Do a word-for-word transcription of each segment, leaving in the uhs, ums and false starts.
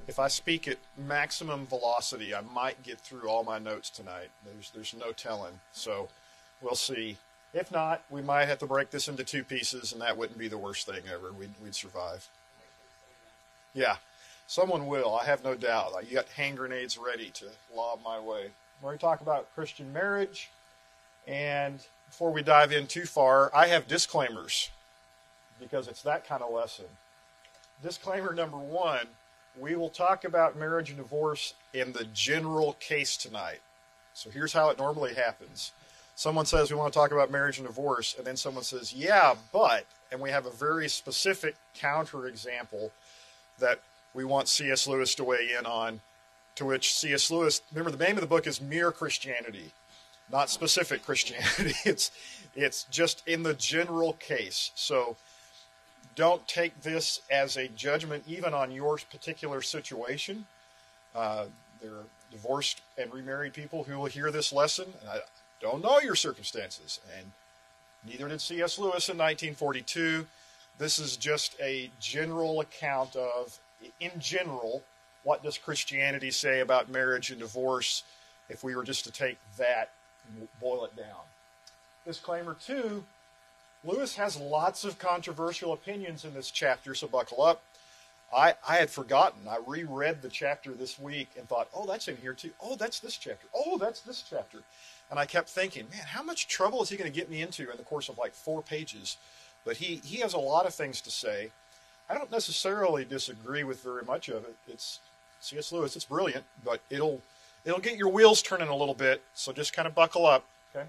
If I speak at maximum velocity, I might get through all my notes tonight. There's there's no telling. So we'll see. If not, we might have to break this into two pieces, and that wouldn't be the worst thing ever. We'd, we'd survive. Yeah, someone will. I have no doubt. You got hand grenades ready to lob my way. We're going to talk about Christian marriage. And before we dive in too far, I have disclaimers because it's that kind of lesson. Disclaimer number one, we will talk about marriage and divorce in the general case tonight. So here's how it normally happens. Someone says we want to talk about marriage and divorce, and then someone says, yeah, but, and we have a very specific counterexample that we want C S Lewis to weigh in on, to which C S Lewis, remember the name of the book is Mere Christianity, not specific Christianity. It's, it's just in the general case. So don't take this as a judgment even on your particular situation. Uh, there are divorced and remarried people who will hear this lesson, and I don't know your circumstances, and neither did C S Lewis in nineteen forty-two. This is just a general account of, in general, what does Christianity say about marriage and divorce if we were just to take that and boil it down. Disclaimer two, Lewis has lots of controversial opinions in this chapter, so buckle up. I, I had forgotten. I reread the chapter this week and thought, oh, that's in here too. Oh, that's this chapter. Oh, that's this chapter. And I kept thinking, man, how much trouble is he going to get me into in the course of like four pages? But he, he has a lot of things to say. I don't necessarily disagree with very much of it. It's C S Lewis. It's brilliant, but it'll it'll get your wheels turning a little bit. So just kind of buckle up, okay?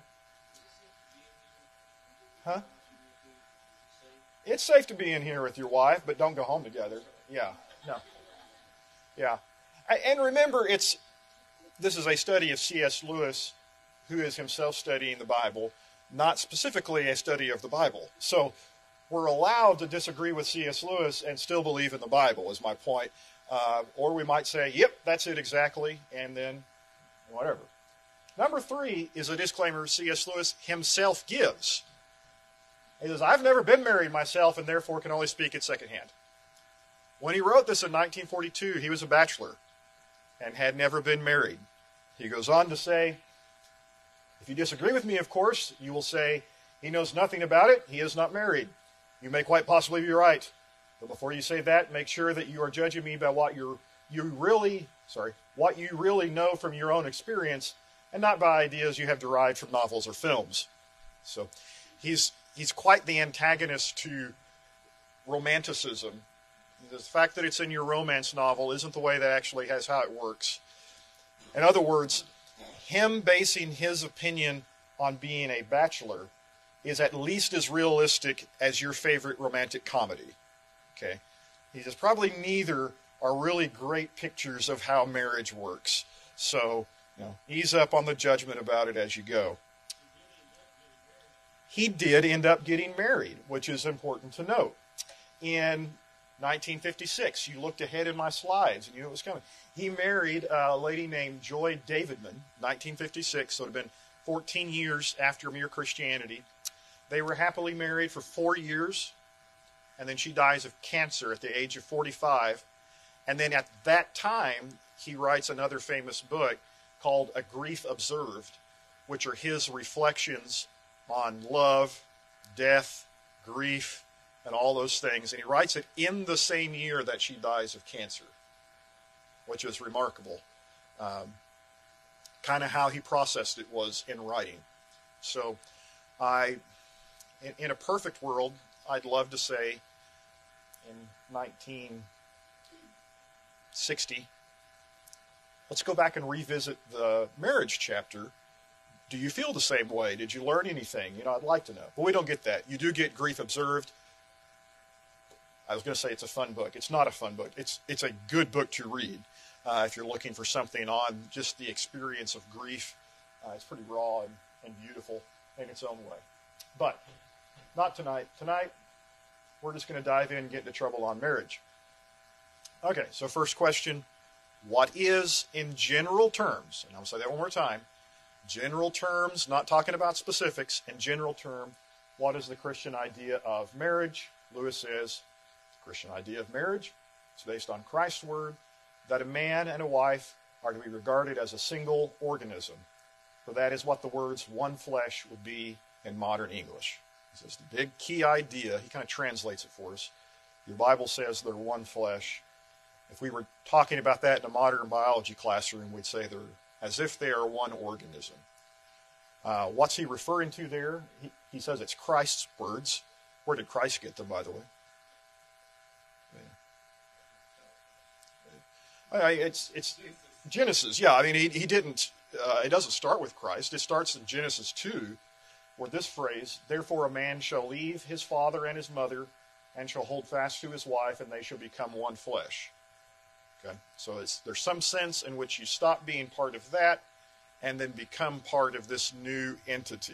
Huh? It's safe to be in here with your wife, but don't go home together. Yeah, no. Yeah. And remember, it's this is a study of C S Lewis, who is himself studying the Bible, not specifically a study of the Bible. So we're allowed to disagree with C S Lewis and still believe in the Bible, is my point. Uh, or we might say, yep, that's it exactly, and then whatever. Number three is a disclaimer C S Lewis himself gives. He says, I've never been married myself and therefore can only speak at secondhand. When he wrote this in nineteen forty-two, he was a bachelor and had never been married. He goes on to say, if you disagree with me, of course, you will say, he knows nothing about it, he is not married. You may quite possibly be right. But before you say that, make sure that you are judging me by what you're, you really, sorry, what you really know from your own experience and not by ideas you have derived from novels or films. So he's, he's quite the antagonist to romanticism. The fact that it's in your romance novel isn't the way that actually has how it works. In other words, him basing his opinion on being a bachelor is at least as realistic as your favorite romantic comedy. Okay? He says probably neither are really great pictures of how marriage works. So, you know, ease up on the judgment about it as you go. He did end up getting married, which is important to note. In nineteen fifty-six, you looked ahead in my slides and you knew it was coming. He married a lady named Joy Davidman, nineteen fifty-six, so it had been fourteen years after Mere Christianity. They were happily married for four years, and then she dies of cancer at the age of forty-five. And then at that time, he writes another famous book called A Grief Observed, which are his reflections on love, death, grief, and all those things. And he writes it in the same year that she dies of cancer, which is remarkable. Um, kind of how he processed it was in writing. So I, in, in a perfect world, I'd love to say in nineteen sixty, let's go back and revisit the marriage chapter. Do you feel the same way? Did you learn anything? You know, I'd like to know. But we don't get that. You do get Grief Observed. I was going to say it's a fun book. It's not a fun book. It's it's a good book to read uh, if you're looking for something on just the experience of grief. Uh, it's pretty raw and, and beautiful in its own way. But not tonight. Tonight, we're just going to dive in and get into trouble on marriage. Okay, so first question, what is, in general terms, and I'll say that one more time, general terms, not talking about specifics, in general term, what is the Christian idea of marriage? Lewis says, the Christian idea of marriage is based on Christ's word, that a man and a wife are to be regarded as a single organism, for that is what the words one flesh would be in modern English. This is the big key idea. He kind of translates it for us. Your Bible says they're one flesh. If we were talking about that in a modern biology classroom, we'd say they're as if they are one organism. Uh, what's he referring to there? He, he says it's Christ's words. Where did Christ get them, by the way? Yeah. Uh, it's it's Genesis. Yeah, I mean, he, he didn't, uh, it doesn't start with Christ. It starts in Genesis two, where this phrase, therefore a man shall leave his father and his mother and shall hold fast to his wife, and they shall become one flesh. Okay, so it's, there's some sense in which you stop being part of that and then become part of this new entity.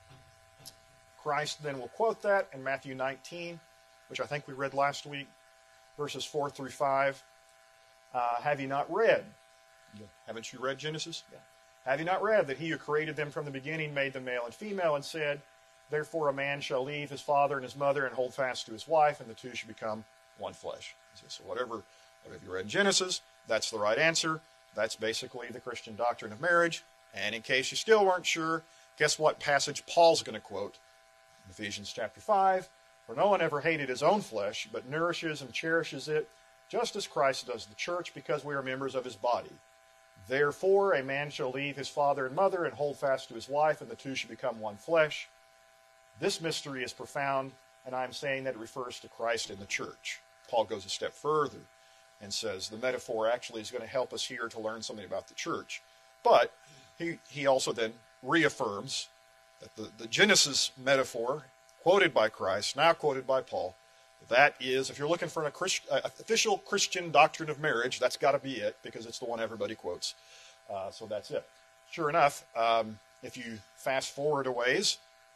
Christ then will quote that in Matthew nineteen, which I think we read last week, verses four through five. Uh, have you not read? Yeah. Haven't you read Genesis? Yeah. Have you not read that he who created them from the beginning made them male and female, and said, therefore a man shall leave his father and his mother and hold fast to his wife, and the two shall become one flesh. So whatever, whatever you read in Genesis, that's the right answer. That's basically the Christian doctrine of marriage. And in case you still weren't sure, guess what passage Paul's going to quote? In Ephesians chapter five, for no one ever hated his own flesh, but nourishes and cherishes it, just as Christ does the church, because we are members of his body. Therefore, a man shall leave his father and mother and hold fast to his wife, and the two shall become one flesh. This mystery is profound, and I'm saying that it refers to Christ and the church. Paul goes a step further and says the metaphor actually is going to help us here to learn something about the church. But he, he also then reaffirms that the, the Genesis metaphor, quoted by Christ, now quoted by Paul, that is, if you're looking for an Christ, uh, official Christian doctrine of marriage, that's got to be it, because it's the one everybody quotes. Uh, so that's it. Sure enough, um, if you fast forward a ways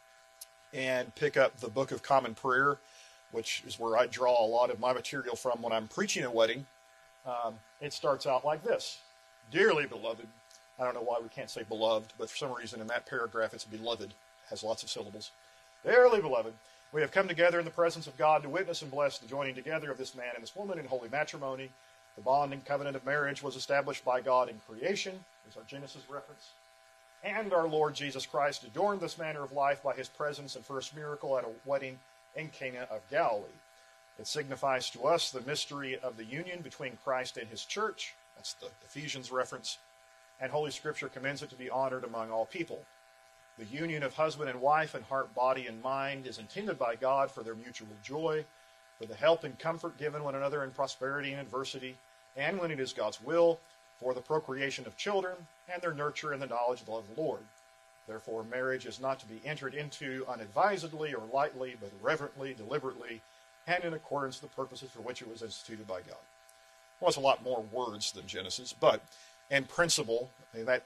and pick up the Book of Common Prayer, which is where I draw a lot of my material from when I'm preaching a wedding, um, it starts out like this. Dearly beloved, I don't know why we can't say beloved, but for some reason in that paragraph it's beloved. It has lots of syllables. Dearly beloved, we have come together in the presence of God to witness and bless the joining together of this man and this woman in holy matrimony. The bond and covenant of marriage was established by God in creation. There's our Genesis reference. And our Lord Jesus Christ adorned this manner of life by his presence and first miracle at a wedding in Cana of Galilee. It signifies to us the mystery of the union between Christ and his church. That's the Ephesians reference. And Holy Scripture commends it to be honored among all people. The union of husband and wife in heart, body, and mind is intended by God for their mutual joy, for the help and comfort given one another in prosperity and adversity, and when it is God's will, for the procreation of children and their nurture in the knowledge of the love of the Lord. Therefore, marriage is not to be entered into unadvisedly or lightly, but reverently, deliberately, and in accordance with the purposes for which it was instituted by God. Well, it's a lot more words than Genesis, but in principle, that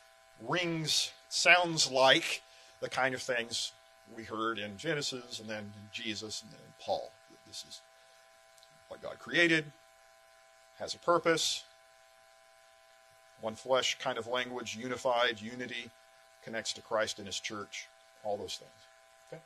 rings, sounds like the kind of things we heard in Genesis, and then in Jesus, and then in Paul. This is what God created, has a purpose, one flesh kind of language, unified, unity, connects to Christ and his church, all those things.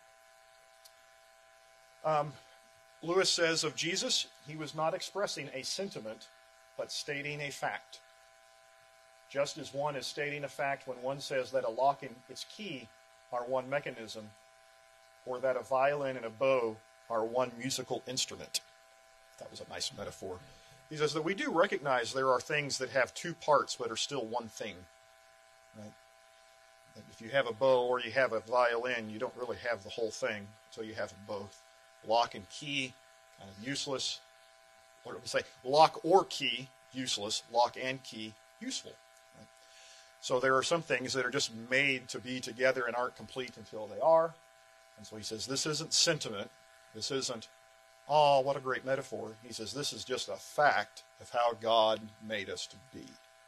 Okay. Um, Lewis says of Jesus, he was not expressing a sentiment, but stating a fact. Just as one is stating a fact when one says that a lock and its key are one mechanism, or that a violin and a bow are one musical instrument. That was a nice metaphor. He says that we do recognize there are things that have two parts but are still one thing. Right? That if you have a bow or you have a violin, you don't really have the whole thing until you have them both. Lock and key, kind of useless. Or we say lock or key, useless. Lock and key, useful. Right? So there are some things that are just made to be together and aren't complete until they are. And so he says this isn't sentiment. This isn't, oh, what a great metaphor. He says this is just a fact of how God made us to be.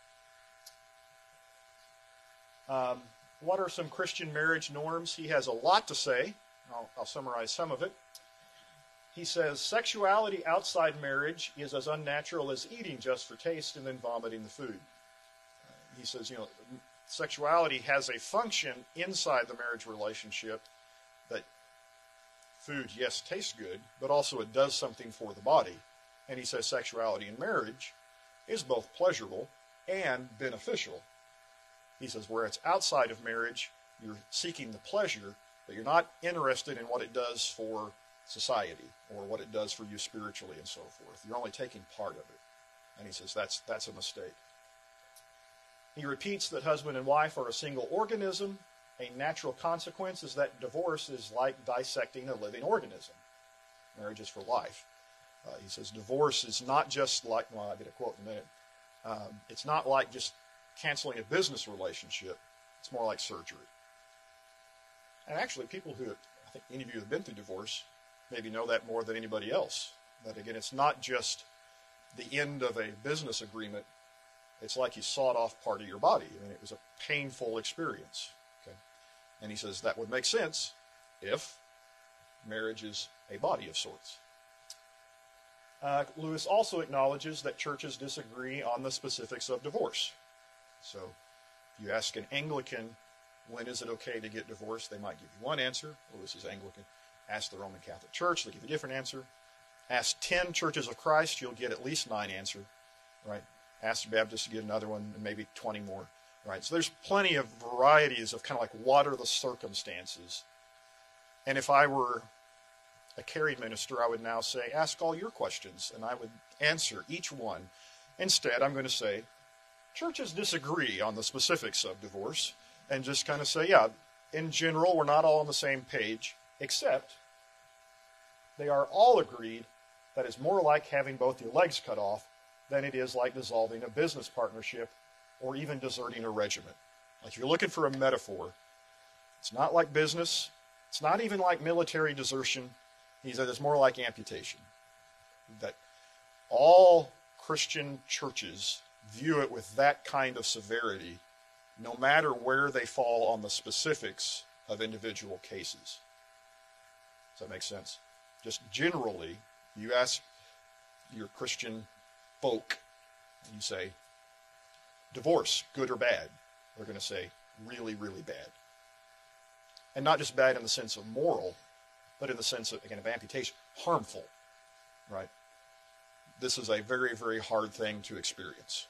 Um, what are some Christian marriage norms? He has a lot to say. I'll, I'll summarize some of it. He says sexuality outside marriage is as unnatural as eating just for taste and then vomiting the food. Uh, he says, you know, sexuality has a function inside the marriage relationship that food, yes, tastes good, but also it does something for the body. And he says sexuality in marriage is both pleasurable and beneficial. He says, where it's outside of marriage, you're seeking the pleasure, but you're not interested in what it does for society or what it does for you spiritually and so forth. You're only taking part of it. And he says that's that's a mistake. He repeats that husband and wife are a single organism. A natural consequence is that divorce is like dissecting a living organism. Marriage is for life. Uh, he says divorce is not just like, well, I'll get a quote in a minute. Um, it's not like just canceling a business relationship. It's more like surgery. And actually, people who, I think any of you who have been through divorce, maybe know that more than anybody else. That again, it's not just the end of a business agreement. It's like you sawed off part of your body. I mean, it was a painful experience. Okay? And he says that would make sense if marriage is a body of sorts. Uh, Lewis also acknowledges that churches disagree on the specifics of divorce. So if you ask an Anglican, when is it okay to get divorced, they might give you one answer. Lewis is Anglican. Ask the Roman Catholic Church, they'll give you a different answer. Ask ten Churches of Christ, you'll get at least nine answers, right? Ask the Baptists to get another one, and maybe twenty more, right? So there's plenty of varieties of kind of like what are the circumstances. And if I were a Carey minister, I would now say, ask all your questions, and I would answer each one. Instead, I'm going to say, churches disagree on the specifics of divorce, and just kind of say, yeah, in general, we're not all on the same page, except they are all agreed that it's more like having both your legs cut off than it is like dissolving a business partnership or even deserting a regiment. Like if you're looking for a metaphor, it's not like business. It's not even like military desertion. He said it's more like amputation. That all Christian churches view it with that kind of severity, no matter where they fall on the specifics of individual cases. Does that make sense? Just generally, you ask your Christian folk, and you say, divorce, good or bad? They're going to say, really, really bad. And not just bad in the sense of moral, but in the sense of, again, of amputation, harmful, right? This is a very, very hard thing to experience.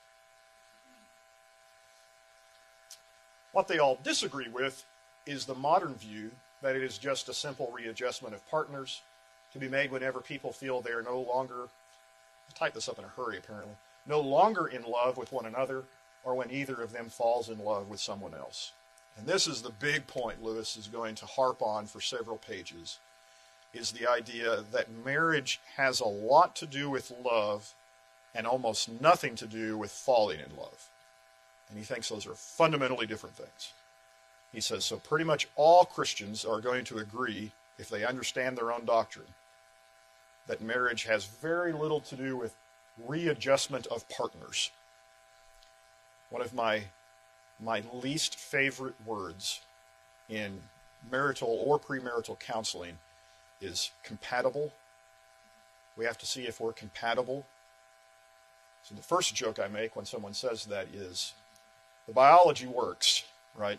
What they all disagree with is the modern view that it is just a simple readjustment of partners to be made whenever people feel they are no longer, I typed this up in a hurry apparently, no longer in love with one another, or when either of them falls in love with someone else. And this is the big point Lewis is going to harp on for several pages, is the idea that marriage has a lot to do with love and almost nothing to do with falling in love. And he thinks those are fundamentally different things. He says, so pretty much all Christians are going to agree, if they understand their own doctrine, that marriage has very little to do with readjustment of partners. One of my, my least favorite words in marital or premarital counseling is compatible. We have to see if we're compatible. So the first joke I make when someone says that is, the biology works, right?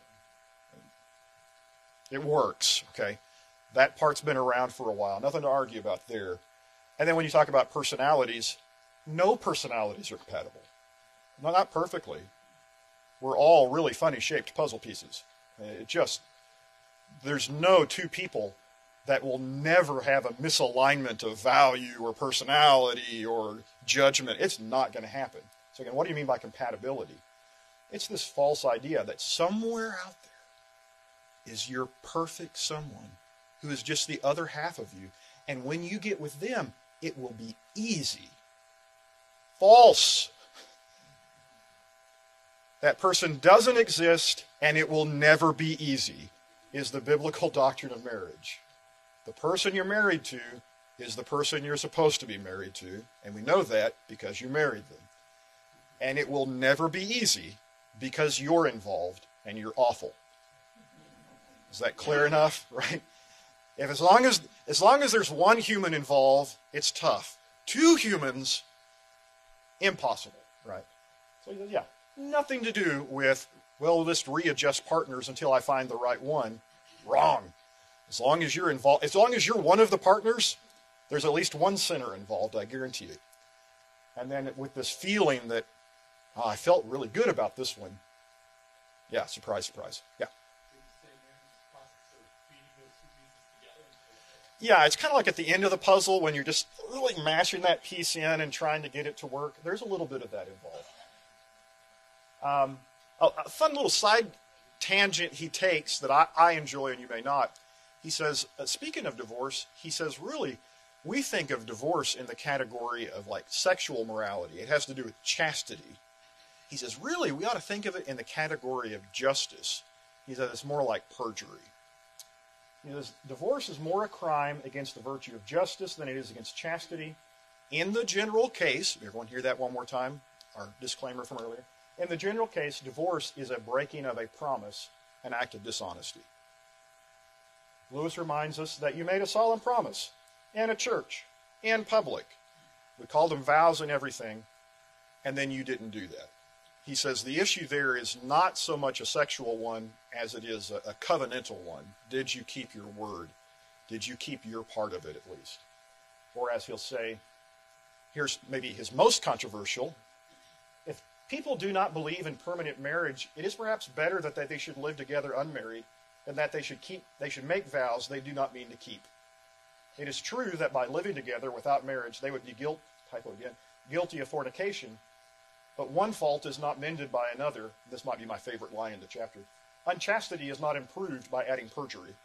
It works, okay? That part's been around for a while. Nothing to argue about there. And then when you talk about personalities, no personalities are compatible. No, not perfectly. We're all really funny shaped puzzle pieces. It just, there's no two people that will never have a misalignment of value or personality or judgment. It's not going to happen. So again, what do you mean by compatibility? It's this false idea that somewhere out there is your perfect someone who is just the other half of you. And when you get with them, it will be easy. False. That person doesn't exist, and it will never be easy, is the biblical doctrine of marriage. The person you're married to is the person you're supposed to be married to, and we know that because you married them. And it will never be easy because you're involved and you're awful. Is that clear enough, right? If as long as as long as there's one human involved, it's tough. Two humans, impossible, right? So yeah, nothing to do with, well, we'll just readjust partners until I find the right one. Wrong. As long as you're involved, as long as you're one of the partners, there's at least one sinner involved, I guarantee you. And then with this feeling that, oh, I felt really good about this one. Yeah, surprise, surprise. Yeah. Yeah, it's kind of like at the end of the puzzle when you're just really mashing that piece in and trying to get it to work. There's a little bit of that involved. Um, a, a fun little side tangent he takes that I, I enjoy and you may not. He says, uh, speaking of divorce, he says, really, we think of divorce in the category of like sexual morality. It has to do with chastity. He says, really, we ought to think of it in the category of justice. He says, it's more like perjury. He says, divorce is more a crime against the virtue of justice than it is against chastity. In the general case, everyone hear that one more time, our disclaimer from earlier. In the general case, divorce is a breaking of a promise, an act of dishonesty. Lewis reminds us that you made a solemn promise in a church, in public. We called them vows and everything, and then you didn't do that. He says the issue there is not so much a sexual one as it is a, a covenantal one. Did you keep your word? Did you keep your part of it at least? Or as he'll say, here's maybe his most controversial. If people do not believe in permanent marriage, it is perhaps better that they should live together unmarried than that they should keep they should make vows they do not mean to keep. It is true that by living together without marriage, they would be guilt, typo again, guilty of fornication. But one fault is not mended by another. This might be my favorite line in the chapter. Unchastity is not improved by adding perjury.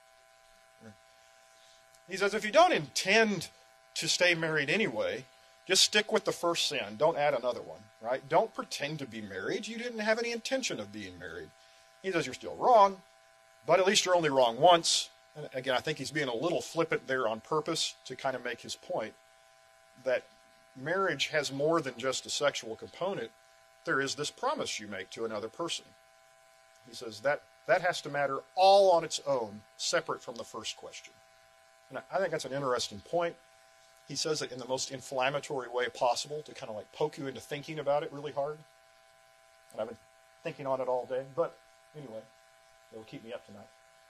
He says, if you don't intend to stay married anyway, just stick with the first sin. Don't add another one, right? Don't pretend to be married. You didn't have any intention of being married. He says you're still wrong, but at least you're only wrong once. And again, I think he's being a little flippant there on purpose to kind of make his point that marriage has more than just a sexual component. There is this promise you make to another person. He says that that has to matter all on its own, separate from the first question. And I think that's an interesting point. He says it in the most inflammatory way possible to kind of like poke you into thinking about it really hard. And I've been thinking on it all day. But anyway, it'll keep me up tonight.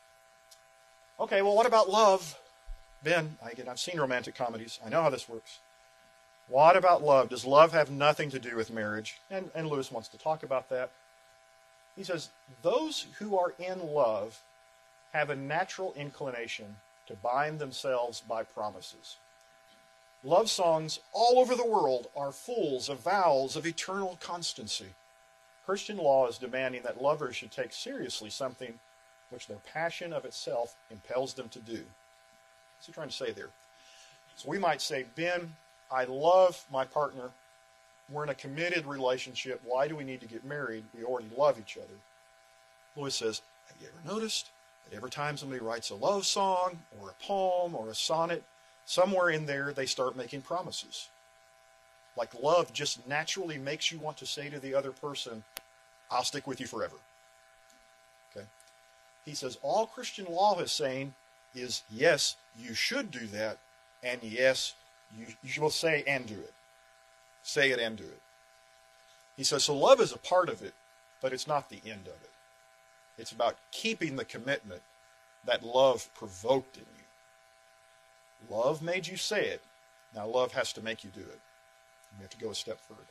Okay, well, what about love? Ben, again, I've seen romantic comedies. I know how this works. What about love? Does love have nothing to do with marriage? And, and Lewis wants to talk about that. He says, those who are in love have a natural inclination to bind themselves by promises. Love songs all over the world are full of vows of eternal constancy. Christian law is demanding that lovers should take seriously something which their passion of itself impels them to do. What's he trying to say there? So we might say, Ben, I love my partner. We're in a committed relationship. Why do we need to get married? We already love each other. Lewis says, have you ever noticed that every time somebody writes a love song or a poem or a sonnet, somewhere in there they start making promises? Like love just naturally makes you want to say to the other person, I'll stick with you forever. Okay? He says all Christian law is saying is, yes, you should do that, and yes, You, you will say and do it. Say it and do it. He says, so love is a part of it, but it's not the end of it. It's about keeping the commitment that love provoked in you. Love made you say it. Now love has to make you do it. We have to go a step further.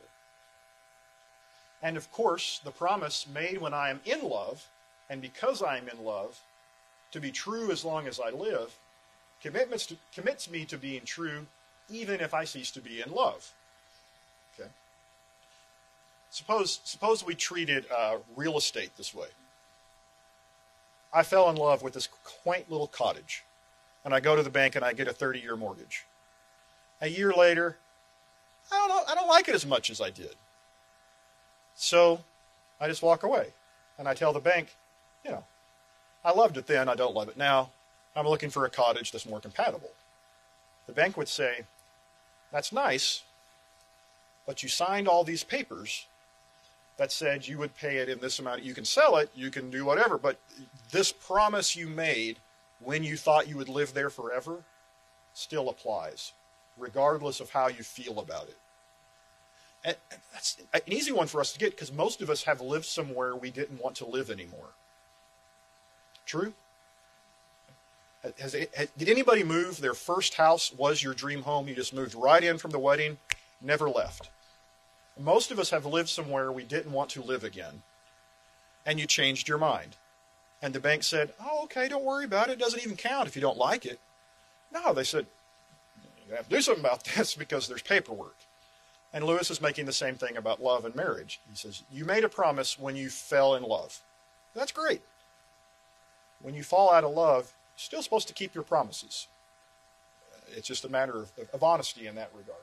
And of course, the promise made when I am in love, and because I am in love, to be true as long as I live, commitments to, commits me to being true even if I cease to be in love. Okay. Suppose, suppose we treated uh, real estate this way. I fell in love with this quaint little cottage, and I go to the bank and I get a thirty-year mortgage. A year later, I don't know, I don't like it as much as I did. So I just walk away, and I tell the bank, you know, I loved it then, I don't love it now. I'm looking for a cottage that's more compatible. The bank would say, that's nice, but you signed all these papers that said you would pay it in this amount. You can sell it, you can do whatever, but this promise you made when you thought you would live there forever still applies, regardless of how you feel about it. And that's an easy one for us to get because most of us have lived somewhere we didn't want to live anymore. True? Has it, has, did anybody move? Their first house was your dream home. You just moved right in from the wedding, never left. Most of us have lived somewhere we didn't want to live again, and you changed your mind. And the bank said, oh, okay, don't worry about it. It doesn't even count if you don't like it. No, they said, you have to do something about this because there's paperwork. And Lewis is making the same thing about love and marriage. He says, you made a promise when you fell in love. That's great. When you fall out of love, you're still supposed to keep your promises. It's just a matter of, of honesty in that regard.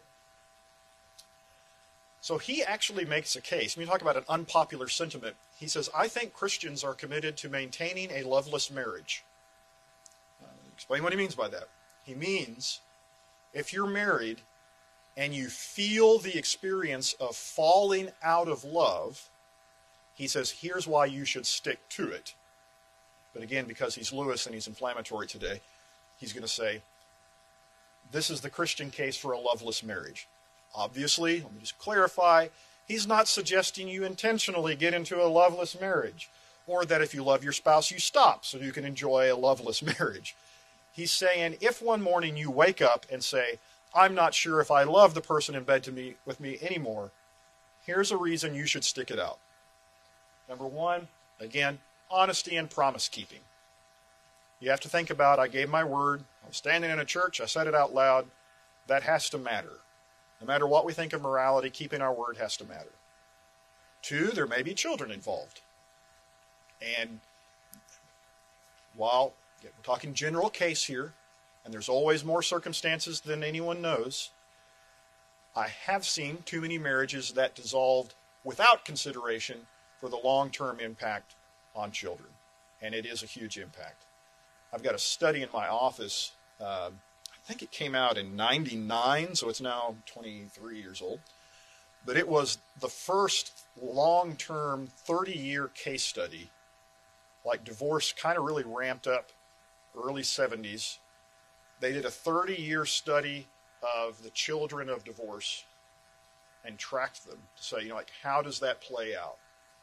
So he actually makes a case. When you talk about an unpopular sentiment, he says, I think Christians are committed to maintaining a loveless marriage. Uh, explain what he means by that. He means if you're married and you feel the experience of falling out of love, he says, here's why you should stick to it. But again, because he's Lewis and he's inflammatory today, he's going to say, this is the Christian case for a loveless marriage. Obviously, let me just clarify, he's not suggesting you intentionally get into a loveless marriage, or that if you love your spouse, you stop so you can enjoy a loveless marriage. He's saying if one morning you wake up and say, I'm not sure if I love the person in bed to me, with me anymore, here's a reason you should stick it out. Number one, again, honesty and promise keeping. You have to think about, I gave my word, I was standing in a church, I said it out loud. That has to matter. No matter what we think of morality, keeping our word has to matter. Two, there may be children involved. And while we're talking general case here, and there's always more circumstances than anyone knows, I have seen too many marriages that dissolved without consideration for the long-term impact on children. And it is a huge impact. I've got a study in my office. Um, I think it came out in ninety-nine, so it's now twenty-three years old. But it was the first long-term thirty-year case study. Like divorce kind of really ramped up early seventies. They did a thirty-year study of the children of divorce and tracked them to say, you know, like, how does that play out?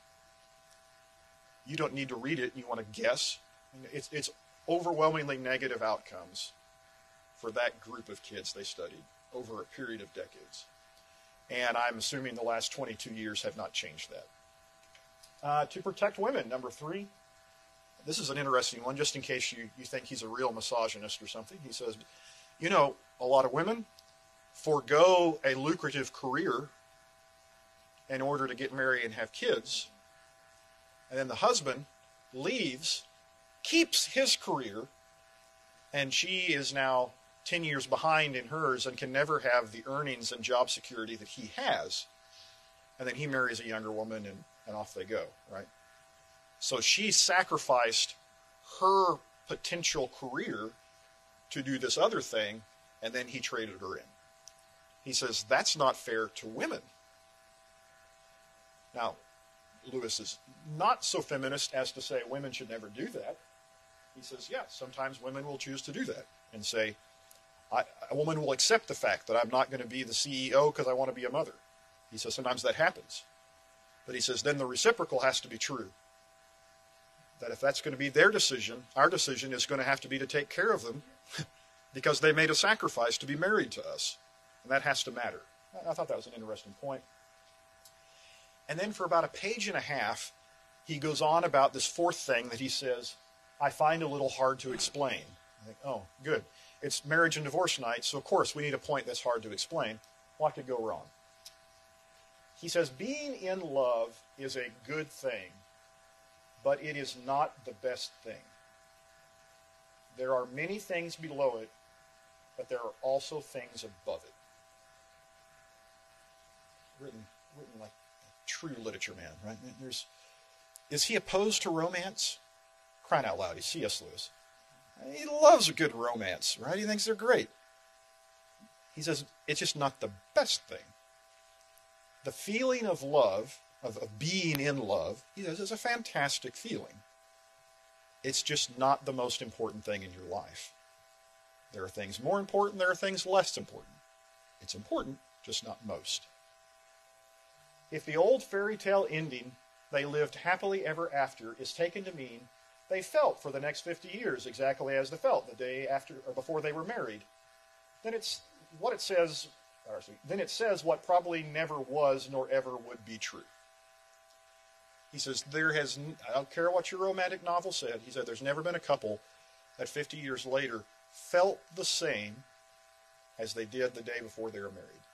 You don't need to read it. You want to guess. It's, it's overwhelmingly negative outcomes for that group of kids they studied over a period of decades. And I'm assuming the last twenty-two years have not changed that. Uh, to protect women, number three. This is an interesting one, just in case you, you think he's a real misogynist or something. He says, you know, a lot of women forego a lucrative career in order to get married and have kids. And then the husband leaves, keeps his career, and she is now ten years behind in hers and can never have the earnings and job security that he has. And then he marries a younger woman and, and off they go, right? So she sacrificed her potential career to do this other thing, and then he traded her in. He says, that's not fair to women. Now, Lewis is not so feminist as to say women should never do that. He says, yeah, sometimes women will choose to do that and say, I, a woman will accept the fact that I'm not going to be the C E O because I want to be a mother. He says sometimes that happens. But he says then the reciprocal has to be true. That if that's going to be their decision, our decision is going to have to be to take care of them because they made a sacrifice to be married to us. And that has to matter. I thought that was an interesting point. And then for about a page and a half, he goes on about this fourth thing that he says, I find a little hard to explain. I think, oh, good. It's marriage and divorce night, so of course we need a point that's hard to explain. What could go wrong? He says, being in love is a good thing, but it is not the best thing. There are many things below it, but there are also things above it. Written, written like a true literature man, right? There's, is he opposed to romance? Crying out loud, he's C S Lewis. He loves a good romance, right? He thinks they're great. He says, it's just not the best thing. The feeling of love, of, of being in love, he says, is a fantastic feeling. It's just not the most important thing in your life. There are things more important, there are things less important. It's important, just not most. If the old fairy tale ending, they lived happily ever after, is taken to mean they felt for the next fifty years exactly as they felt the day after or before they were married, then it's what it says then it says what probably never was nor ever would be true. He says, there has, I don't care what your romantic novel said, he said, there's never been a couple that fifty years later felt the same as they did the day before they were married.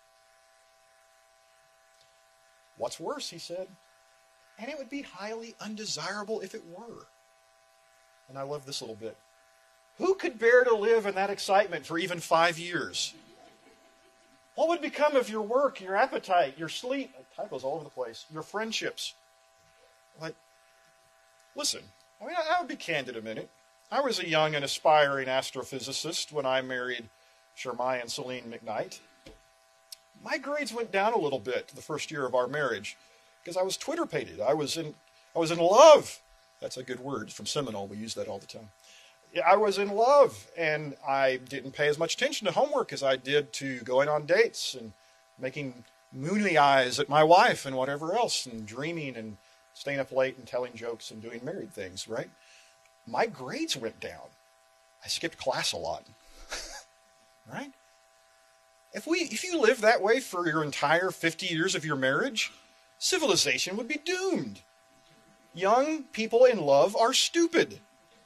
What's worse, he said, and it would be highly undesirable if it were. And I love this little bit. Who could bear to live in that excitement for even five years? What would become of your work, your appetite, your sleep? Typos all over the place. Your friendships. Like, listen, I mean, I would be candid a minute. I was a young and aspiring astrophysicist when I married Shermai and Celine McKnight. My grades went down a little bit the first year of our marriage because I was Twitter-pated. I was in, I was in love. That's a good word. It's from Seminole. We use that all the time. I was in love, and I didn't pay as much attention to homework as I did to going on dates and making moony eyes at my wife and whatever else, and dreaming and staying up late and telling jokes and doing married things, right? My grades went down. I skipped class a lot, right? If we, if you live that way for your entire fifty years of your marriage, civilization would be doomed. Young people in love are stupid.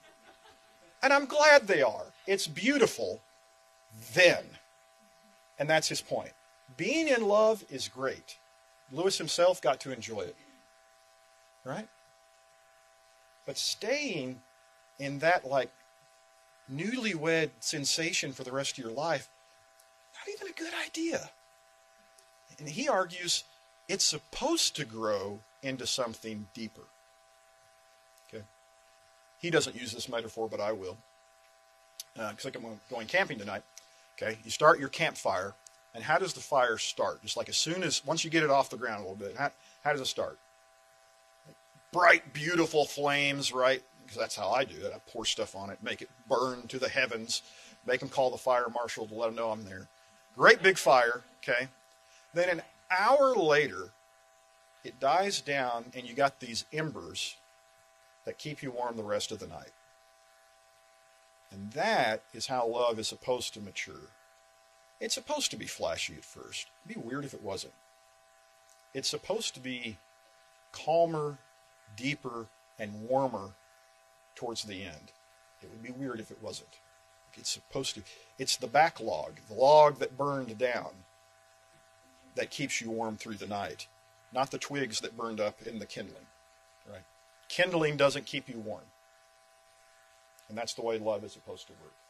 And I'm glad they are. It's beautiful then. And that's his point. Being in love is great. Lewis himself got to enjoy it. Right? But staying in that like newlywed sensation for the rest of your life, not even a good idea. And he argues it's supposed to grow into something deeper. Okay? He doesn't use this metaphor, but I will. Because uh, I'm going camping tonight. Okay? You start your campfire, and how does the fire start? Just like as soon as, once you get it off the ground a little bit, how, how does it start? Bright, beautiful flames, right? Because that's how I do it. I pour stuff on it, make it burn to the heavens, make them call the fire marshal to let them know I'm there. Great big fire, okay? Then an hour later, it dies down, and you got these embers that keep you warm the rest of the night. And that is how love is supposed to mature. It's supposed to be flashy at first. It'd be weird if it wasn't. It's supposed to be calmer, deeper, and warmer towards the end. It would be weird if it wasn't. It's supposed to. It's the backlog, the log that burned down, that keeps you warm through the night, not the twigs that burned up in the kindling. Right? Kindling doesn't keep you warm. And that's the way love is supposed to work.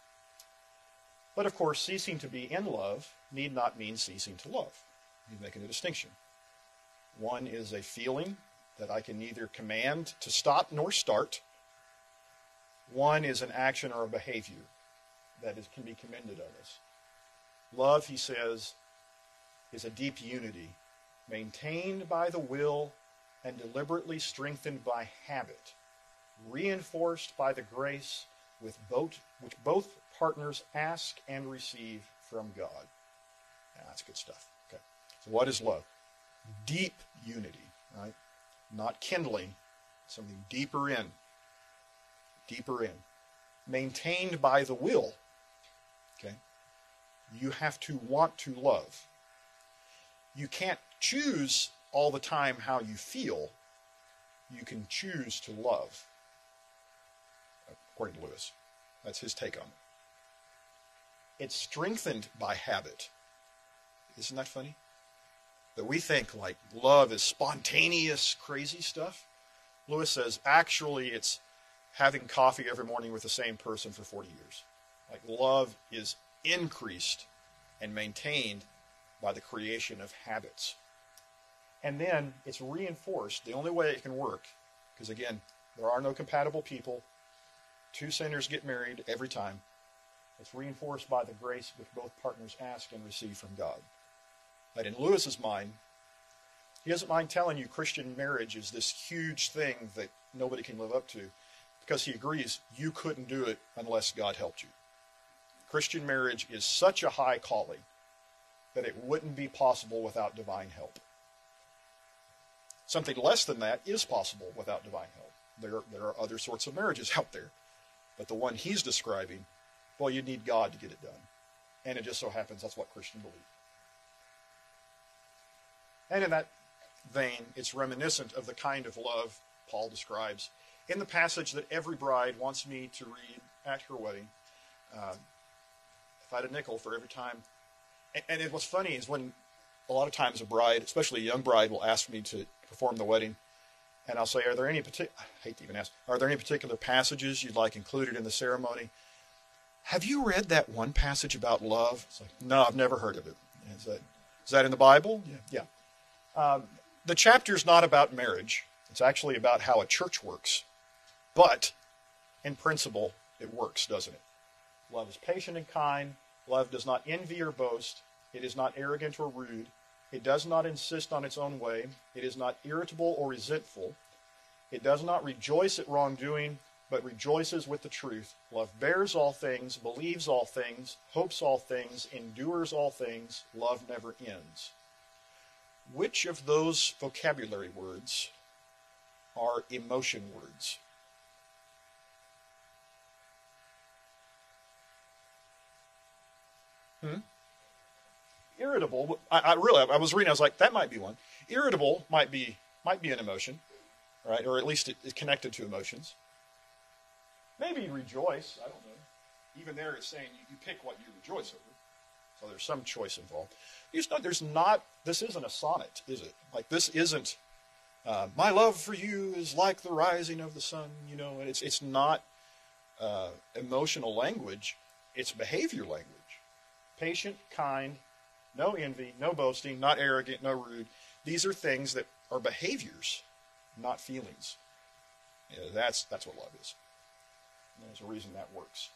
But of course, ceasing to be in love need not mean ceasing to love. He's making a distinction. One is a feeling that I can neither command to stop nor start. One is an action or a behavior that is, can be commended of us. Love, he says, is a deep unity, maintained by the will and deliberately strengthened by habit, reinforced by the grace with both, which both partners ask and receive from God. Yeah, that's good stuff. Okay. So what is love? Deep unity, right? Not kindling, something deeper in. Deeper in. Maintained by the will. Okay? You have to want to love. You can't choose all the time how you feel. You can choose to love. According to Lewis. That's his take on it. It's strengthened by habit. Isn't that funny? That we think like love is spontaneous, crazy stuff. Lewis says actually it's having coffee every morning with the same person for forty years. Like love is increased and maintained by the creation of habits. And then it's reinforced. The only way it can work, because again, there are no compatible people. Two sinners get married every time. It's reinforced by the grace which both partners ask and receive from God. But in Lewis's mind, he doesn't mind telling you Christian marriage is this huge thing that nobody can live up to, because he agrees you couldn't do it unless God helped you. Christian marriage is such a high calling that it wouldn't be possible without divine help. Something less than that is possible without divine help. There, there are other sorts of marriages out there. But the one he's describing, well, you need God to get it done. And it just so happens that's what Christians believe. And in that vein, it's reminiscent of the kind of love Paul describes in the passage that every bride wants me to read at her wedding. Uh, if I had a nickel for every time. And, and it, what's funny is when a lot of times a bride, especially a young bride, will ask me to perform the wedding, and I'll say, are there any particular, I hate to even ask, are there any particular passages you'd like included in the ceremony? Have you read that one passage about love? It's like, no, I've never heard of it. Is that, is that in the Bible? Yeah. yeah. Um, the chapter's not about marriage. It's actually about how a church works. But, in principle, it works, doesn't it? Love is patient and kind. Love does not envy or boast. It is not arrogant or rude. It does not insist on its own way. It is not irritable or resentful. It does not rejoice at wrongdoing, but rejoices with the truth. Love bears all things, believes all things, hopes all things, endures all things. Love never ends. Which of those vocabulary words are emotion words? Hmm? Irritable. I, I really, I was reading. I was like, that might be one. Irritable might be might be an emotion, right? Or at least it is connected to emotions. Maybe rejoice. I don't know. Even there, it's saying you, you pick what you rejoice over. So there's some choice involved. You just know, there's not. This isn't a sonnet, is it? Like this isn't. Uh, My love for you is like the rising of the sun. You know, and it's it's not uh, emotional language. It's behavior language. Patient, kind. No envy, no boasting, not arrogant, no rude. These are things that are behaviors, not feelings. Yeah, that's that's what love is. And there's a reason that works.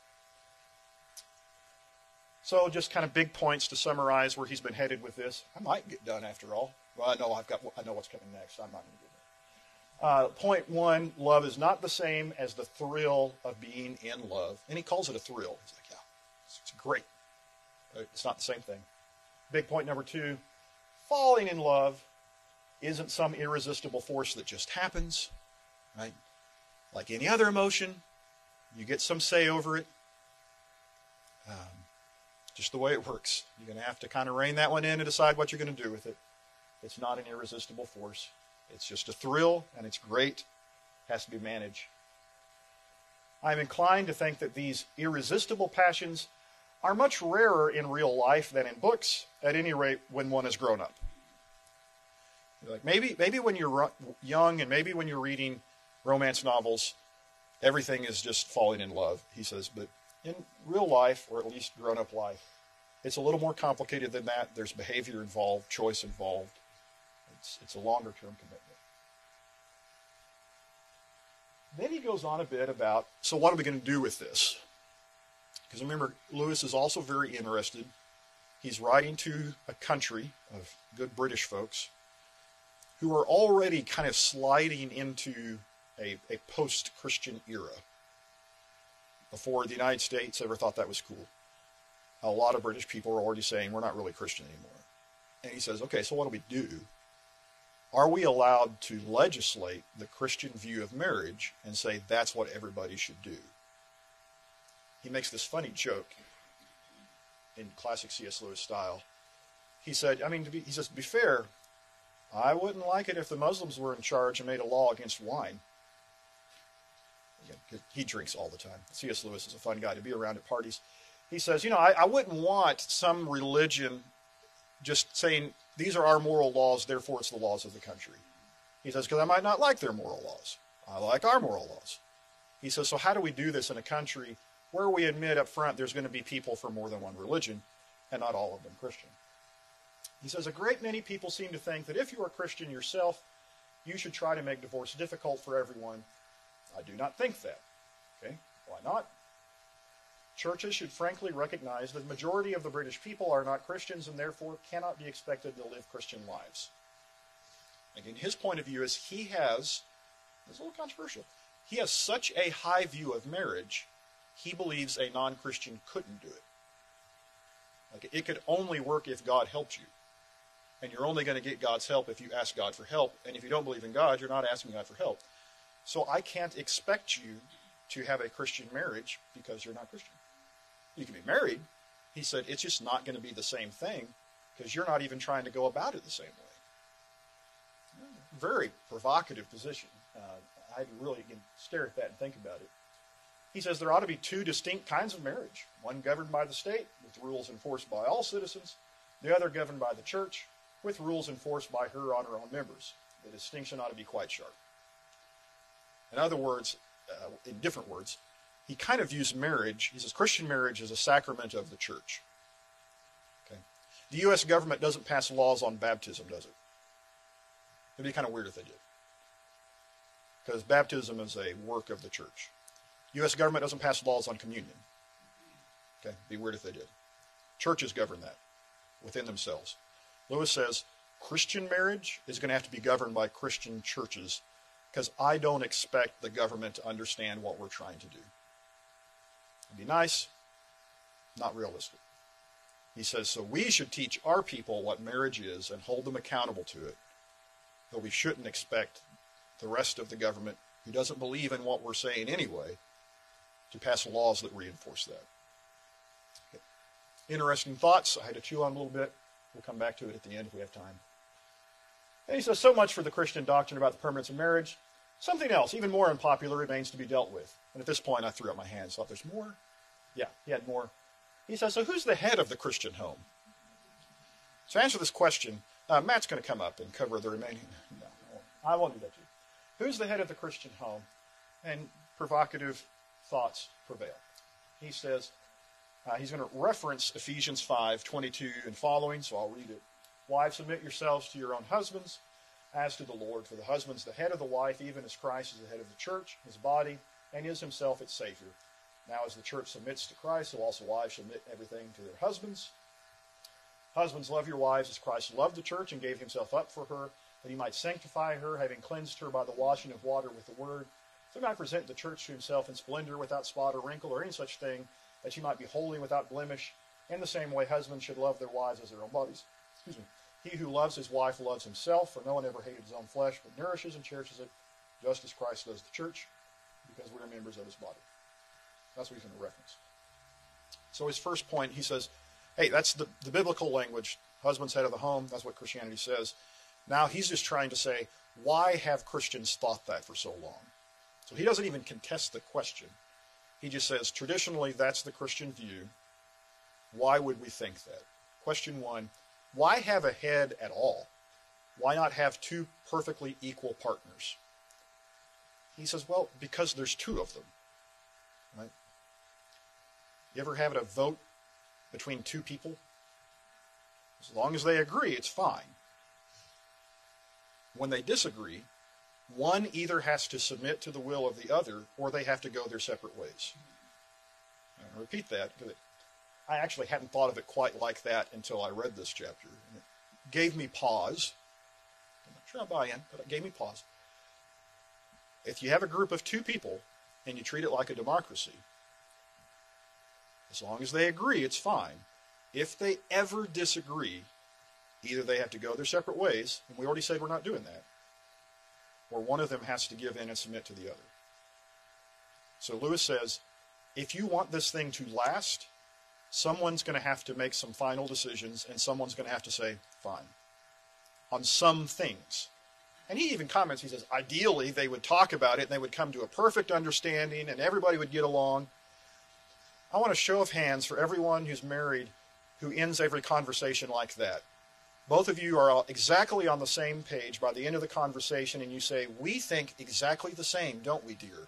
So just kind of big points to summarize where he's been headed with this. I might get done after all. Well, I know I've got. I know what's coming next. I'm not going to get done. Uh, point one: love is not the same as the thrill of being in love, and he calls it a thrill. He's like, yeah, it's, it's great. It's not the same thing. Big point number two, falling in love isn't some irresistible force that just happens, right? Like any other emotion, you get some say over it. Um, just the way it works. You're going to have to kind of rein that one in and decide what you're going to do with it. It's not an irresistible force. It's just a thrill, and it's great. It has to be managed. I'm inclined to think that these irresistible passions are much rarer in real life than in books, at any rate when one is grown up. Like maybe, maybe when you're young and maybe when you're reading romance novels, everything is just falling in love, he says. But in real life, or at least grown-up life, it's a little more complicated than that. There's behavior involved, choice involved. It's, it's a longer-term commitment. Then he goes on a bit about, so what are we going to do with this? Because remember, Lewis is also very interested. He's writing to a country of good British folks who are already kind of sliding into a, a post-Christian era. Before the United States ever thought that was cool. A lot of British people are already saying, we're not really Christian anymore. And he says, okay, so what do we do? Are we allowed to legislate the Christian view of marriage and say that's what everybody should do? He makes this funny joke in classic C S Lewis style. He said, I mean, to be, he says, to be fair, I wouldn't like it if the Muslims were in charge and made a law against wine. Yeah, he drinks all the time. C S Lewis is a fun guy to be around at parties. He says, you know, I, I wouldn't want some religion just saying, these are our moral laws, therefore it's the laws of the country. He says, because I might not like their moral laws. I like our moral laws. He says, so how do we do this in a country where we admit up front there's going to be people from more than one religion, and not all of them Christian? He says, a great many people seem to think that if you are Christian yourself, you should try to make divorce difficult for everyone. I do not think that. Okay, why not? Churches should frankly recognize that the majority of the British people are not Christians and therefore cannot be expected to live Christian lives. Again, his point of view is he has, it's a little controversial, he has such a high view of marriage, he believes a non-Christian couldn't do it. Like it could only work if God helped you. And you're only going to get God's help if you ask God for help. And if you don't believe in God, you're not asking God for help. So I can't expect you to have a Christian marriage because you're not Christian. You can be married. He said it's just not going to be the same thing because you're not even trying to go about it the same way. very provocative position. Uh, I had to really again, stare at that and think about it. He says there ought to be two distinct kinds of marriage, one governed by the state with rules enforced by all citizens, the other governed by the church with rules enforced by her on her own members. The distinction ought to be quite sharp. In other words, uh, in different words, he kind of views marriage, he says Christian marriage is a sacrament of the church. Okay. The U S government doesn't pass laws on baptism, does it? It'd be kind of weird if they did. Because baptism is a work of the church. U S government doesn't pass laws on communion. Okay, it'd be weird if they did. Churches govern that within themselves. Lewis says Christian marriage is going to have to be governed by Christian churches because I don't expect the government to understand what we're trying to do. It'd be nice, not realistic. He says, so we should teach our people what marriage is and hold them accountable to it, but we shouldn't expect the rest of the government, who doesn't believe in what we're saying anyway, to pass laws that reinforce that. Okay. Interesting thoughts. I had to chew on a little bit. We'll come back to it at the end if we have time. And he says, so much for the Christian doctrine about the permanence of marriage. Something else, even more unpopular, remains to be dealt with. And at this point, I threw up my hands. Thought there's more? Yeah, he had more. He says, so who's the head of the Christian home? To answer this question, uh, Matt's going to come up and cover the remaining. No, I won't do that to you. Who's the head of the Christian home? And provocative thoughts prevail. He says, uh, he's going to reference Ephesians five twenty-two and following, so I'll read it. Wives, submit yourselves to your own husbands, as to the Lord. For the husband's the head of the wife, even as Christ is the head of the church, his body, and is himself its Savior. Now as the church submits to Christ, so also wives submit everything to their husbands. Husbands, love your wives as Christ loved the church and gave himself up for her, that he might sanctify her, having cleansed her by the washing of water with the word, so he might present the church to himself in splendor, without spot or wrinkle or any such thing, that she might be holy without blemish. In the same way, husbands should love their wives as their own bodies. Excuse me. He who loves his wife loves himself, for no one ever hated his own flesh, but nourishes and cherishes it, just as Christ does the church, because we are members of his body. That's what he's going to reference. So his first point, he says, hey, that's the, the biblical language. Husband's head of the home. That's what Christianity says. Now he's just trying to say, why have Christians thought that for so long? So he doesn't even contest the question. He just says, traditionally, that's the Christian view. Why would we think that? Question one, why have a head at all? Why not have two perfectly equal partners? He says, well, because there's two of them. Right? You ever have it a vote between two people? As long as they agree, it's fine. When they disagree, one either has to submit to the will of the other, or they have to go their separate ways. I repeat that because I actually hadn't thought of it quite like that until I read this chapter. And it gave me pause. I'm not sure I buy in, but it gave me pause. If you have a group of two people and you treat it like a democracy, as long as they agree, it's fine. If they ever disagree, either they have to go their separate ways, and we already said we're not doing that, or one of them has to give in and submit to the other. So Lewis says, if you want this thing to last, someone's going to have to make some final decisions, and someone's going to have to say, fine, on some things. And he even comments, he says, ideally they would talk about it, and they would come to a perfect understanding, and everybody would get along. I want a show of hands for everyone who's married who ends every conversation like that. Both of you are exactly on the same page by the end of the conversation, and you say, we think exactly the same, don't we, dear?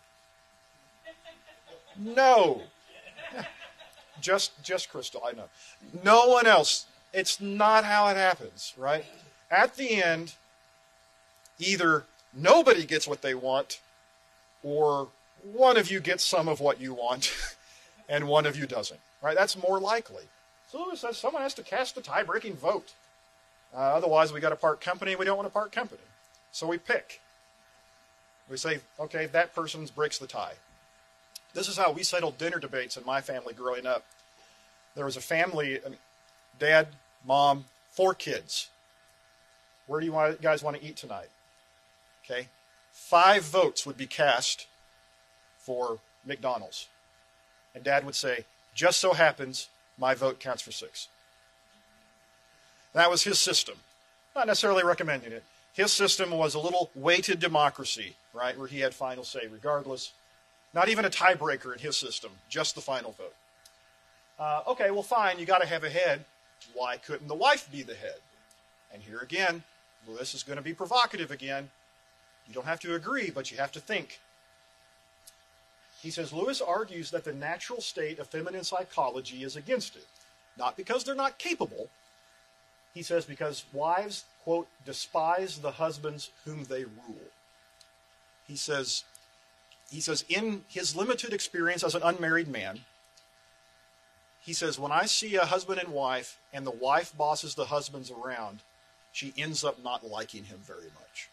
No. Just, just Crystal, I know. No one else. It's not how it happens, right? At the end, either nobody gets what they want, or one of you gets some of what you want, and one of you doesn't, right? That's more likely. So Lewis says someone has to cast a tie-breaking vote. Uh, otherwise, we got to part company. We don't want to part company. So we pick. We say, okay, that person breaks the tie. This is how we settled dinner debates in my family growing up. There was a family, I mean, dad, mom, four kids. Where do you want, guys want to eat tonight? Okay. Five votes would be cast for McDonald's. And dad would say, just so happens, my vote counts for six. That was his system. Not necessarily recommending it, His system was a little weighted democracy, right, where he had final say regardless. Not even a tiebreaker in his system, just the final vote. Uh, okay, well, fine, you got to have a head. Why couldn't the wife be the head? And here again, Lewis is going to be provocative again. You don't have to agree, but you have to think. He says, Lewis argues that the natural state of feminine psychology is against it. Not because they're not capable. He says because wives, quote, despise the husbands whom they rule. He says, he says, in his limited experience as an unmarried man, he says, when I see a husband and wife, and the wife bosses the husbands around, she ends up not liking him very much.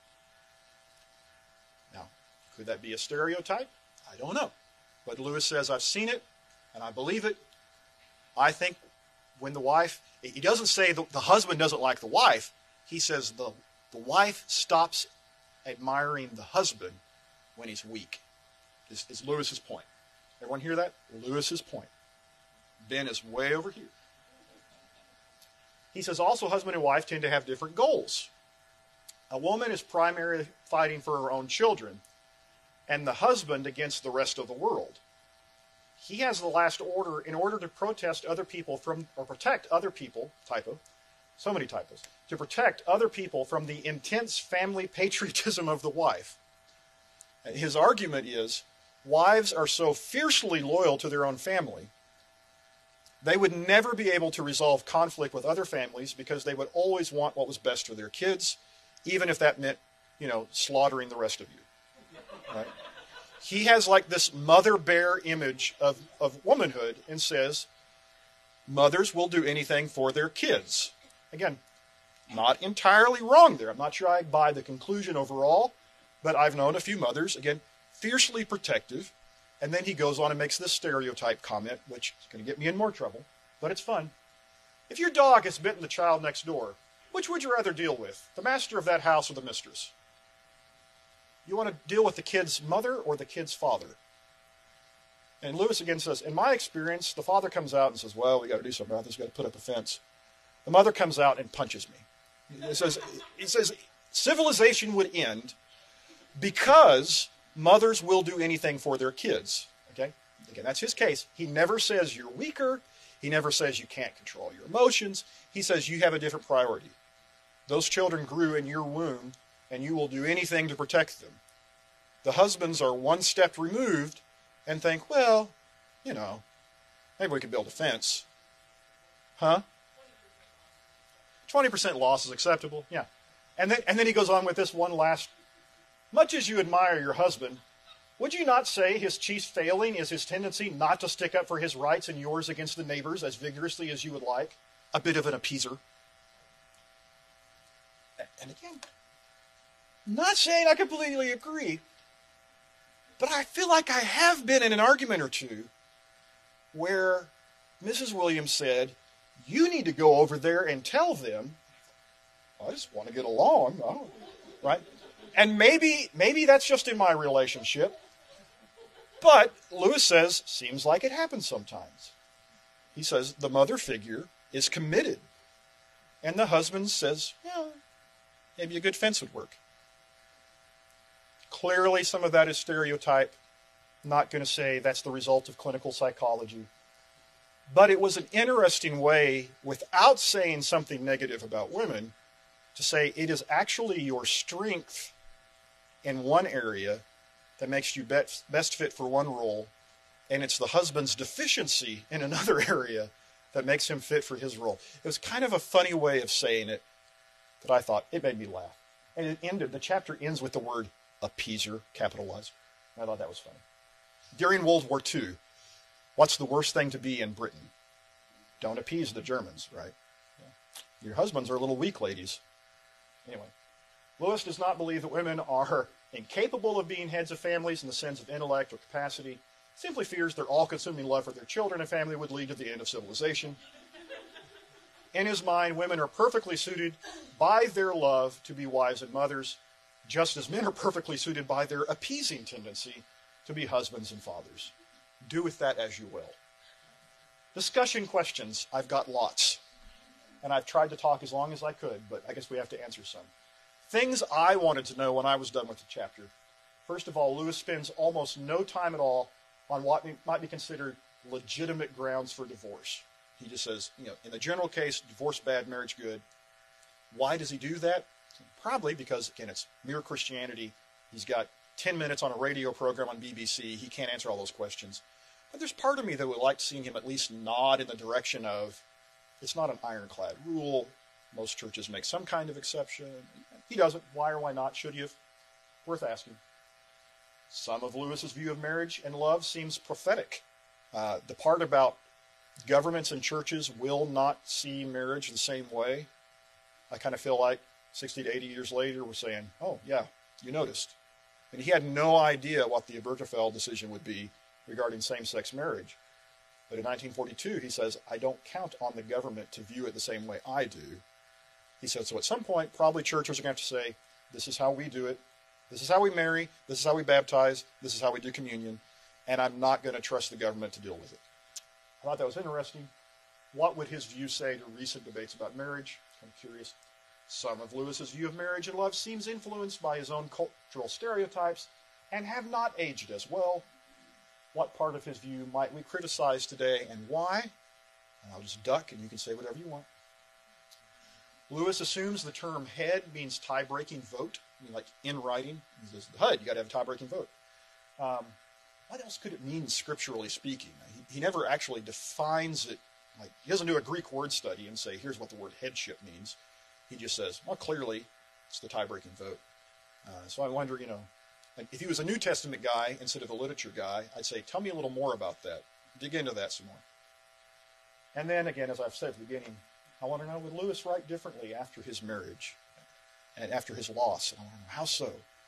Now, could that be a stereotype? I don't know. But Lewis says, I've seen it, and I believe it. I think when the wife, he doesn't say the, the husband doesn't like the wife. He says the, the wife stops admiring the husband when he's weak, is, is Lewis's point. Everyone hear that? Lewis's point. Ben is way over here. He says also husband and wife tend to have different goals. A woman is primarily fighting for her own children, and the husband against the rest of the world. He has the last order in order to protest other people from, or protect other people, typo, so many typos, to protect other people from the intense family patriotism of the wife. His argument is, wives are so fiercely loyal to their own family, they would never be able to resolve conflict with other families because they would always want what was best for their kids, even if that meant, you know, slaughtering the rest of you. Right? He has like this mother bear image of, of womanhood and says, mothers will do anything for their kids. Again, not entirely wrong there. I'm not sure I buy the conclusion overall, but I've known a few mothers, again, fiercely protective. And then he goes on and makes this stereotype comment, which is going to get me in more trouble, but it's fun. If your dog has bitten the child next door, which would you rather deal with, the master of that house or the mistress? You want to deal with the kid's mother or the kid's father? And Lewis again says, in my experience, the father comes out and says, well, we got to do something about this, we got to put up a fence. The mother comes out and punches me. He says, he says civilization would end because mothers will do anything for their kids. Okay? Again, that's his case. He never says you're weaker. He never says you can't control your emotions. He says you have a different priority. Those children grew in your womb, and you will do anything to protect them. The husbands are one step removed and think, well, you know, maybe we could build a fence. Huh? twenty percent loss is acceptable. Yeah. And then, and then he goes on with this one last. Much as you admire your husband, would you not say his chief failing is his tendency not to stick up for his rights and yours against the neighbors as vigorously as you would like? A bit of an appeaser. And again, not saying I completely agree, but I feel like I have been in an argument or two where Missus Williams said, you need to go over there and tell them, I just want to get along, oh, right? And maybe maybe that's just in my relationship, but Lewis says, seems like it happens sometimes. He says the mother figure is committed, and the husband says, yeah, maybe a good fence would work. Clearly, some of that is stereotype. I'm not going to say that's the result of clinical psychology. But it was an interesting way, without saying something negative about women, to say it is actually your strength in one area that makes you best fit for one role, and it's the husband's deficiency in another area that makes him fit for his role. It was kind of a funny way of saying it that I thought, it made me laugh. And it ended, the chapter ends with the word appeaser, capitalized. I thought that was funny. During World War Two, what's the worst thing to be in Britain? Don't appease the Germans, right? Yeah. Your husbands are little weak ladies. Anyway, Lewis does not believe that women are incapable of being heads of families in the sense of intellect or capacity. He simply fears their all-consuming love for their children and family would lead to the end of civilization. In his mind, women are perfectly suited by their love to be wives and mothers, just as men are perfectly suited by their appeasing tendency to be husbands and fathers. Do with that as you will. Discussion questions, I've got lots. And I've tried to talk as long as I could, but I guess we have to answer some. Things I wanted to know when I was done with the chapter. First of all, Lewis spends almost no time at all on what might be considered legitimate grounds for divorce. He just says, you know, in the general case, divorce bad, marriage good. Why does he do that? Probably because, again, it's mere Christianity. He's got ten minutes on a radio program on B B C. He can't answer all those questions. But there's part of me that would like to see him at least nod in the direction of, it's not an ironclad rule. Most churches make some kind of exception. He doesn't. Why or why not? Should he have? Worth asking. Some of Lewis's view of marriage and love seems prophetic. Uh, the part about governments and churches will not see marriage the same way, I kind of feel like sixty to eighty years later we're saying, oh, yeah, you noticed. And he had no idea what the Obergefell decision would be regarding same-sex marriage. But in nineteen forty-two, he says, I don't count on the government to view it the same way I do. He said, so at some point, probably churches are going to have to say, this is how we do it. This is how we marry. This is how we baptize. This is how we do communion. And I'm not going to trust the government to deal with it. I thought that was interesting. What would his view say to recent debates about marriage? I'm curious. Some of Lewis's view of marriage and love seems influenced by his own cultural stereotypes and have not aged as well. What part of his view might we criticize today and why? And I'll just duck and you can say whatever you want. Lewis assumes the term head means tie-breaking vote. I mean, like in writing, he says, the H U D, you got to have a tie-breaking vote. Um, what else could it mean scripturally speaking? He, he never actually defines it. Like he doesn't do a Greek word study and say, here's what the word headship means. He just says, well, clearly, it's the tie-breaking vote. Uh, so I wonder, you know, if he was a New Testament guy instead of a literature guy, I'd say, tell me a little more about that. Dig into that some more. And then, again, as I've said at the beginning, I want to know, would Lewis write differently after his marriage and after his loss? And I want to know, how so?